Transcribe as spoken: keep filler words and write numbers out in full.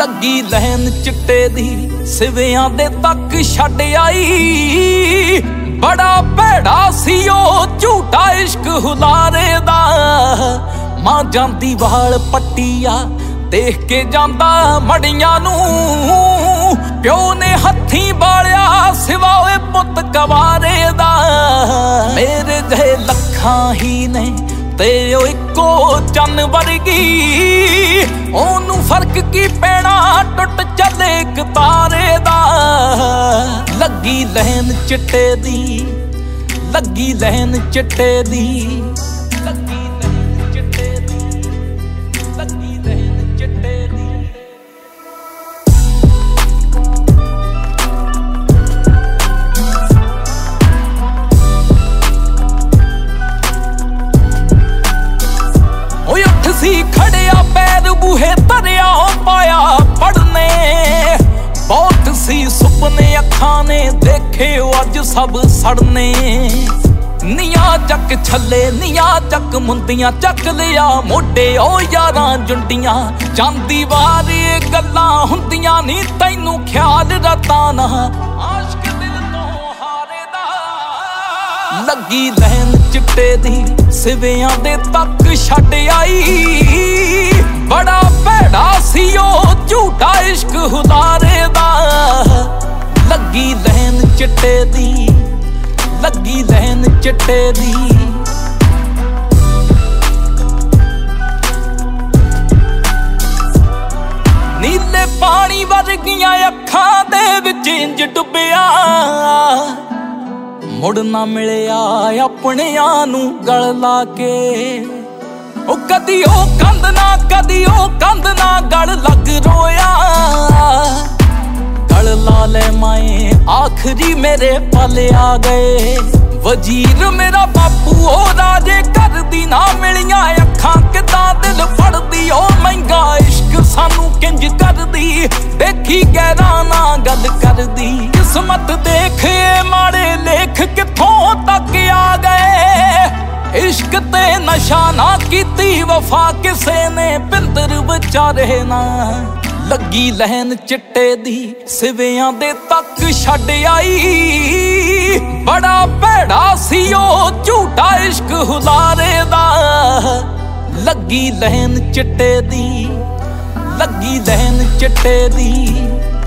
ਲੱਗੀ ਲਹਿਨ ਚਿੱਟੇ ਦੀ ਸਿਵਿਆਂ ਦੇ ਤੱਕ ਛੱਡ ਆਈ। ਬੜਾ ਭੈੜਾ ਸੀ ਉਹ ਝੂਠਾ ਇਸ਼ਕ ਹੁਲਾਰੇ ਦਾ। ਮਾਂ ਜਾਂਦੀ ਵਾਲ ਪੱਟੀਆ ਦੇਖ ਕੇ ਜਾਂਦਾ ਮੜੀਆਂ ਨੂੰ। ਪਿਓ ਨੇ ਹੱਥੀਂ ਬਾਲਿਆ ਸਿਵਾ ਓਏ ਪੁੱਤ ਕਵਾਰੇ ਦਾ। ਮੇਰੇ ਜਿਹੇ ਲੱਖਾਂ ਹੀ ਨੇ ਤੇ ਉਹ ਇੱਕੋ ਚੰਨ ਵਰਗੀ। ਉਹਨੂੰ ਫਰਕ ਕੀ ਪੈਣਾ ਟੁੱਟ ਚੱਲੇ ਇੱਕ ਤਾਰੇ ਦਾ। ਲੱਗੀ ਲਹਿਨ ਚਿੱਟੇ ਦੀ, ਲੱਗੀ ਲਹਿਨ ਚਿੱਟੇ ਦੀ, ਲੱਗੀ ਲਹਿਨ ਚਿੱਟੇ ਦੀ, ਲੱਗੀ ਲਹਿਨ ਚਿੱਟੇ ਦੀ। ਸੀ ਖੜਿਆ ਪੈਰ ਬੂਹੇ ਧਰਿਆ ਪਾਇਆ ਪੜਨੇ। ਬਹੁਤ ਸੀ ਸੁਪਨੇ ਅੱਖਾਂ ਨੇ ਦੇਖੇ ਅੱਜ ਸਭ ਸੜਨੇ। ਨੀਆਂ ਚੱਕ ਛੱਲੇ ਨੀਆਂ ਚੱਕ ਮੁੰਦੀਆਂ ਚੱਕ ਲਿਆ ਮੋਢੇ ਉਹ ਯਾਰਾਂ ਜੁੰਡੀਆਂ। ਜਾਂਦੀ ਵਾਰ ਇਹ ਗੱਲਾਂ ਹੁੰਦੀਆਂ ਨੀ ਤੈਨੂੰ ਖਿਆਲ ਰਤਾ ਨਾ। ਆਸ਼ਕ ਦਿਲ ਤੋਂ ਹਾਰੇ ਦਾ। ਲੱਗੀ ਲਹਿਨ ਚਿੱਟੇ ਦੀ ਸਿਵਿਆਂ ਦੇ ਤੱਕ ਛੱਡ ਆਈ। ਬੜਾ ਭੈੜਾ ਸੀ ਉਹ ਝੂਠਾ ਇਸ਼ਕ ਹੁਲਾਰੇ ਦਾ। ਲੱਗੀ ਲਹਿਨ ਚਿੱਟੇ ਦੀ, ਲੱਗੀ ਲਹਿਨ ਚਿੱਟੇ ਦੀ। ਨੀਲੇ ਪਾਣੀ ਵਰਗੀਆਂ ਅੱਖਾਂ ਦੇ ਵਿੱਚ ਇੰਜ ਡੁੱਬਿਆ। ਮੁੜ ਨਾ ਮਿਲਿਆ ਆਪਣਿਆਂ ਨੂੰ ਗਲ ਲਾ ਕੇ। ਉਹ ਕਦੀ ਉਹ ਕੰਧ ਨਾ ਕਦੀ ਉਹ ਕੰਧ ਨਾ ਗਲ ਲੱਗ ਰੋਇਆ। ਗਲ ਲਾ ਲੈ ਮਾਏ ਆਖਰੀ ਮੇਰੇ ਪਲ ਆ ਗਏ। ਵਜ਼ੀਰ ਮੇਰਾ ਬਾਪੂ ਉਹ ਰਾਜੇ ਘਰ ਦੀ ਨਾ ਮਿਲੀਆਂ ਅੱਖਾਂ ਕਿੱਦਾਂ ਦਿਲ ਫੜਦੀ। ਉਹ ਮਹਿੰਗਾ ਇਸ਼ਕ ਸਾਨੂੰ ਕਿੰਜ ਕਰਦੀ ਦੇਖੀ ਗਹਿਰਾ ਨਾ ਗੱਲ ਕਰਦੀ। ਕਿਸਮਤ ਦੇਖੇ ਮਾੜੇ ਲੇਖ ਕਿੱਥੋਂ ਤੱਕ ਆ ਗਏ। ਇਸ਼ਕ ਤੇ ਨਸ਼ਾ ਨਾ ਕੀਤੀ ਵਫਾ ਕਿਸੇ ਨੇ ਪਿੰਦਰ ਵਿਚਾਰੇ ਨਾ। ਲੱਗੀ ਲਹਿਨ ਚਿੱਟੇ ਦੀ ਸਿਵਿਆਂ ਦੇ ਤੱਕ ਛੱਡ ਆਈ। ਬੜਾ ਭੈੜਾ ਸੀ ਉਹ ਝੂਠਾ ਇਸ਼ਕ ਹੁਲਾਰੇ ਦਾ। ਲੱਗੀ ਲਹਿਨ ਚਿੱਟੇ ਦੀ, ਲੱਗੀ ਲਹਿਨ ਚਿੱਟੇ ਦੀ।